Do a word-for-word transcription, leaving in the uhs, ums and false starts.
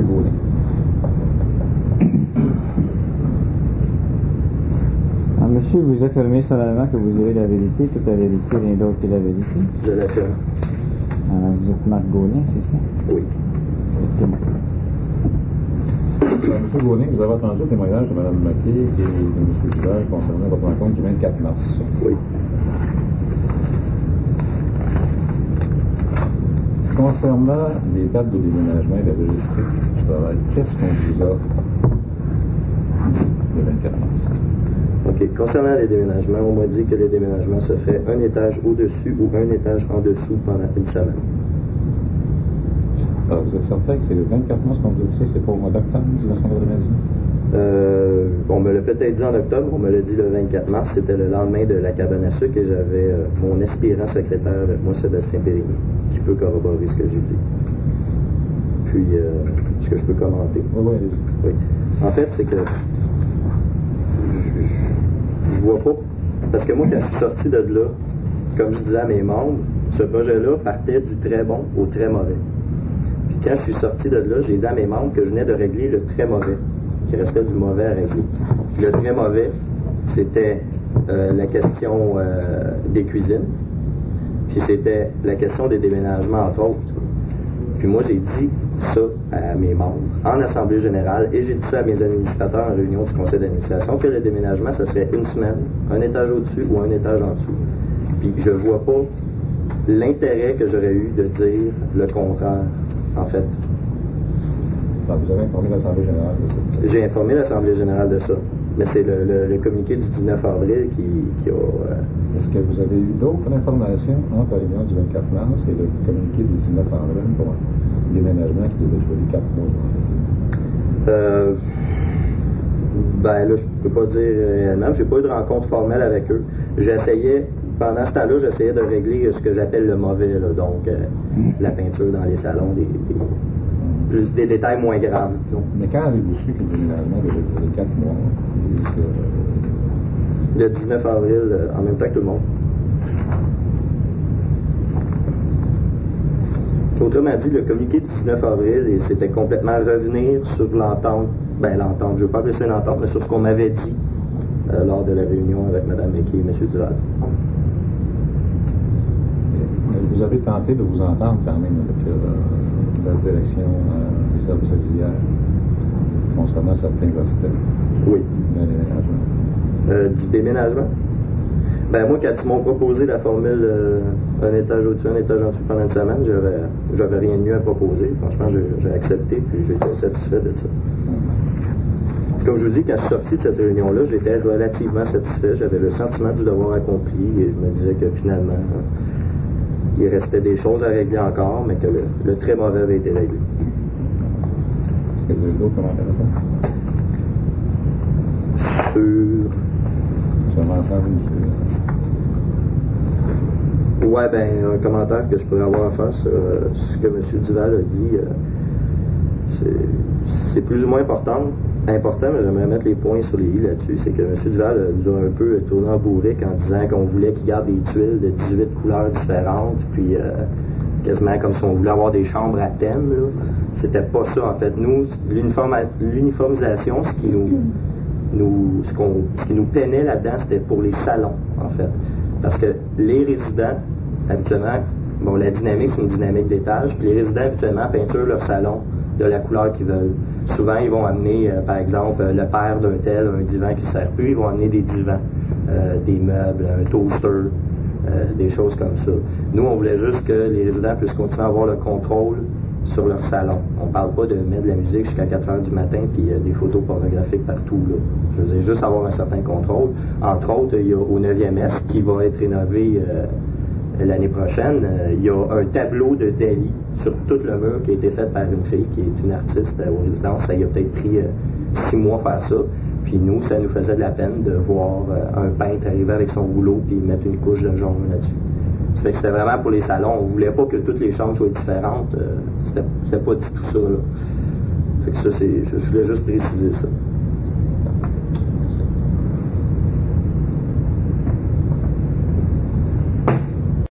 M. Gaulin. Ah, monsieur, vous affirmez solennellement que vous avez la vérité, toute la vérité, rien d'autre que la vérité. Je l'affirme. Alors, vous êtes Marc Gaulin, c'est ça? Oui. M. Gaulin, vous avez entendu le témoignage de Mme Maquet et de M. Duval concernant votre rencontre du vingt-quatre mars. Oui. Concernant les dates de déménagement et la logistique du travail, qu'est-ce qu'on vous a dit le vingt-quatre mars? OK. Concernant les déménagements, on m'a dit que le déménagement se fait un étage au-dessus ou un étage en dessous pendant une semaine. Alors, vous êtes certain que c'est le vingt-quatre mars qu'on vous a dit ça, c'est pas au mois d'octobre dix-neuf cent quatre-vingt-dix-neuf? Euh, on me l'a peut-être dit en octobre, on me l'a dit le vingt-quatre mars, c'était le lendemain de la cabane à sucre et j'avais euh, mon aspirant secrétaire avec moi, Sébastien Périgny, qui peut corroborer ce que j'ai dit. Puis, euh, est-ce que je peux commenter? Oui, oui, allez-y. Oui. En fait, c'est que je, je, je vois pas, parce que moi, quand je suis sorti de là, comme je disais à mes membres, ce projet-là partait du très bon au très mauvais. Puis quand je suis sorti de là, j'ai dit à mes membres que je venais de régler le très mauvais, qu'il restait du mauvais à régler. Puis le très mauvais, c'était euh, la question euh, des cuisines, puis c'était la question des déménagements, entre autres. Puis moi, j'ai dit ça à mes membres en assemblée générale et j'ai dit ça à mes administrateurs en réunion du conseil d'administration, que le déménagement, ça serait une semaine, un étage au-dessus ou un étage en dessous. Puis je vois pas l'intérêt que j'aurais eu de dire le contraire, en fait. Alors, vous avez informé l'Assemblée générale de ça? J'ai informé l'Assemblée générale de ça. Mais c'est le, le, le communiqué du dix-neuf avril qui, qui a... Euh... Est-ce que vous avez eu d'autres informations entre la réunion du vingt-quatre mars et le communiqué du dix-neuf avril pour un déménagement qui devait jouer les quatre mois? Euh... Ben là, je peux pas dire réellement. J'ai pas eu de rencontre formelle avec eux. J'essayais... Pendant ce temps-là, j'essayais de régler ce que j'appelle le mauvais, là, donc euh, la peinture dans les salons, des, des, plus, des détails moins graves, disons. Mais quand avez-vous su que le déménagement devait durer quatre mois et que... Le dix-neuf avril, euh, en même temps que tout le monde. Autrement dit, le communiqué du dix-neuf avril, c'était complètement revenir sur l'entente, ben l'entente, je ne veux pas appeler ça une entente, mais sur ce qu'on m'avait dit euh, lors de la réunion avec Mme Maquet et M. Duval. Vous avez tenté de vous entendre quand même avec euh, la direction euh, des services auxiliaires concernant certains aspects oui. du déménagement. Euh, du déménagement? Ben moi, quand ils m'ont proposé la formule euh, un étage au-dessus, un étage en dessous pendant une semaine, j'avais, j'avais rien de mieux à proposer. Franchement, j'ai, j'ai accepté puis j'étais satisfait de ça. Comme je vous dis, quand je suis sorti de cette réunion-là, j'étais relativement satisfait. J'avais le sentiment du devoir accompli et je me disais que finalement... Hein, il restait des choses à régler encore, mais que le, le très mauvais avait été réglé. Est-ce que vous avez d'autres commentaires à faire? Sur... Sur l'ensemble du... Ouais, ben, un commentaire que je pourrais avoir à faire sur euh, ce que M. Duval a dit, euh, c'est, c'est plus ou moins important, important, mais j'aimerais mettre les points sur les i là-dessus. C'est que M. Duval euh, nous a un peu tourné en bourrique en disant qu'on voulait qu'il garde des tuiles de dix-huit couleurs différentes, puis euh, quasiment comme si on voulait avoir des chambres à thème, là. C'était pas ça, en fait. Nous, l'uniforma- l'uniformisation, ce qui nous, nous, ce, qu'on, ce qui nous peinait là-dedans, c'était pour les salons, en fait. Parce que les résidents, habituellement, bon, la dynamique, c'est une dynamique d'étage, puis les résidents, habituellement, peinturent leur salon de la couleur qu'ils veulent. Souvent, ils vont amener, euh, par exemple, le père d'un tel, un divan qui ne sert plus, ils vont amener des divans, euh, des meubles, un toaster, euh, des choses comme ça. Nous, on voulait juste que les résidents puissent continuer à avoir le contrôle sur leur salon. On ne parle pas de mettre de la musique jusqu'à quatre heures du matin puis euh, des photos pornographiques partout, là. Je veux dire, juste avoir un certain contrôle. Entre autres, il y a au neuvième S qui va être rénové euh, l'année prochaine, euh, il y a un tableau de Dali sur tout le mur qui a été fait par une fille qui est une artiste euh, aux résidences. Ça y a peut-être pris euh, six mois à faire ça. Puis nous, ça nous faisait de la peine de voir euh, un peintre arriver avec son rouleau puis mettre une couche de jaune là-dessus. Ça fait que c'était vraiment pour les salons. On voulait pas que toutes les chambres soient différentes. Euh, c'était, c'était pas du tout ça, là. Fait que ça, c'est, je, je voulais juste préciser ça.